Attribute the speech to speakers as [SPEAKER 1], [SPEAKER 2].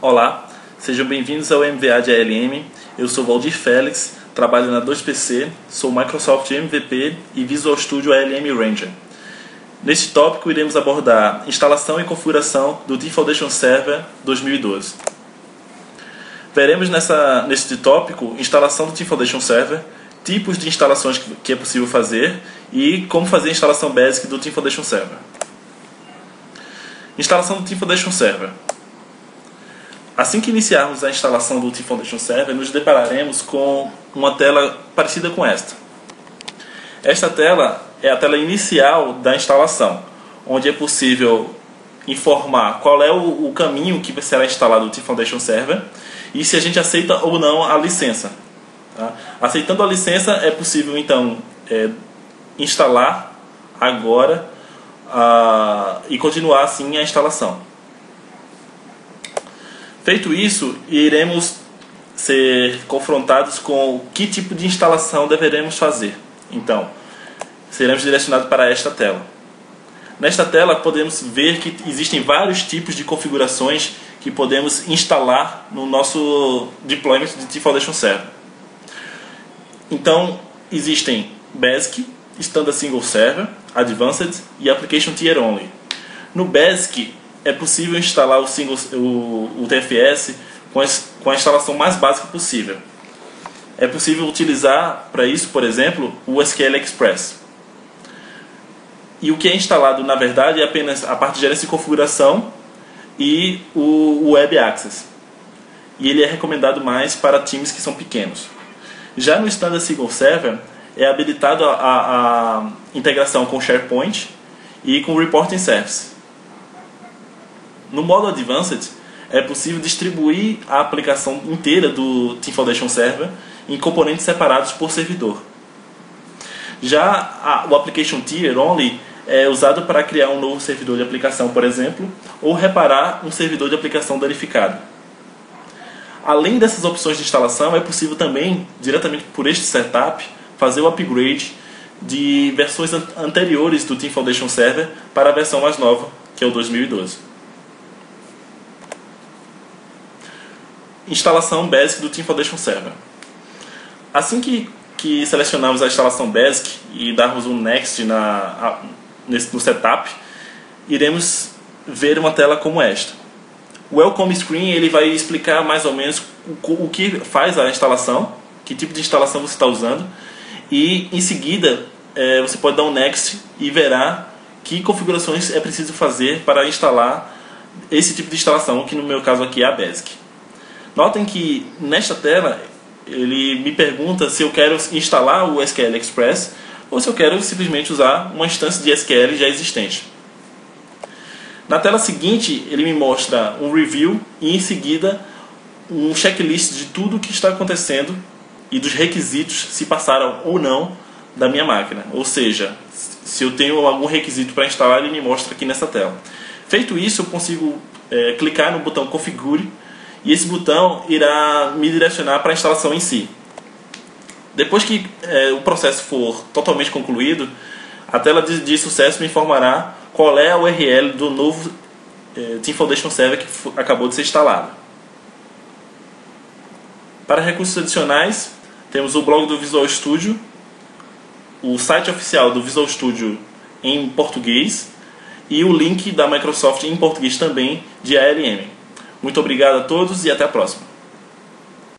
[SPEAKER 1] Olá, sejam bem-vindos ao MVA de ALM. Eu sou Valdir Félix, trabalho na 2PC, sou Microsoft MVP e Visual Studio ALM Ranger. Neste tópico iremos abordar instalação e configuração do Team Foundation Server 2012. Veremos neste tópico instalação do Team Foundation Server, tipos de instalações que é possível fazer e como fazer a instalação basic do Team Foundation Server. Instalação do Team Foundation Server. Assim que iniciarmos a instalação do Team Foundation Server, nos depararemos com uma tela parecida com esta. Esta tela é a tela inicial da instalação, onde é possível informar qual é o caminho que será instalado o Team Foundation Server e se a gente aceita ou não a licença. Tá? Aceitando a licença, é possível então instalar agora e continuar assim a instalação. Feito isso, iremos ser confrontados com que tipo de instalação deveremos fazer. Então, seremos direcionados para esta tela. Nesta tela, podemos ver que existem vários tipos de configurações que podemos instalar no nosso deployment de Team Foundation Server. Então, existem Basic, Standard Single Server, Advanced e Application Tier Only. No Basic, é possível instalar o TFS com a instalação mais básica possível. É possível utilizar para isso, por exemplo, o SQL Express. E o que é instalado, na verdade, é apenas a parte de gerência e configuração e o Web Access. E ele é recomendado mais para times que são pequenos. Já no Standard Single Server, é habilitado a integração com SharePoint e com Reporting Service. No modo Advanced, é possível distribuir a aplicação inteira do Team Foundation Server em componentes separados por servidor. Já o Application Tier Only é usado para criar um novo servidor de aplicação, por exemplo, ou reparar um servidor de aplicação danificado. Além dessas opções de instalação, é possível também, diretamente por este setup, fazer o upgrade de versões anteriores do Team Foundation Server para a versão mais nova, que é o 2012. Instalação Basic do Team Foundation Server. Assim que selecionarmos a instalação Basic e darmos um Next no setup, iremos ver uma tela como esta. O Welcome Screen ele vai explicar mais ou menos o que faz a instalação, que tipo de instalação você está usando, e em seguida você pode dar um Next e verá que configurações é preciso fazer para instalar esse tipo de instalação, que no meu caso aqui é a Basic. Notem que nesta tela ele me pergunta se eu quero instalar o SQL Express ou se eu quero simplesmente usar uma instância de SQL já existente. Na tela seguinte ele me mostra um review e em seguida um checklist de tudo o que está acontecendo e dos requisitos se passaram ou não da minha máquina. Ou seja, se eu tenho algum requisito para instalar, ele me mostra aqui nessa tela. Feito isso, eu consigo clicar no botão Configure e esse botão irá me direcionar para a instalação em si. Depois que o processo for totalmente concluído, a tela de sucesso me informará qual é a URL do novo Team Foundation Server que acabou de ser instalado. Para recursos adicionais, temos o blog do Visual Studio, o site oficial do Visual Studio em português e o link da Microsoft em português também de ALM. Muito obrigado a todos e até a próxima.